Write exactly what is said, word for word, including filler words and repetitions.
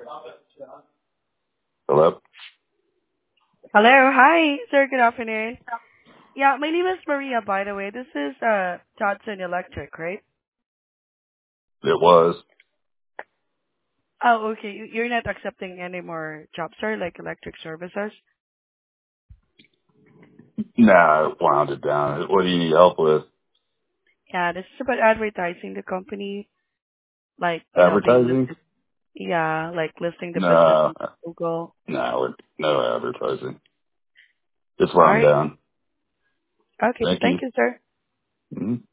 Hello? Hello. Hi, sir. Good afternoon. Yeah, my name is Maria, by the way. This is uh Dodson Electric, right? It was. Oh, okay. You- You're not accepting any more jobs, sir, like electric services? Nah, it wound it down. What do you need help with? Yeah, this is about advertising the company, like, you know, being Advertising? listed. Yeah, like listing the business No, on Google. no, no advertising. It's All wound right. down. Okay. Thank Thank you. you, sir. Mhm.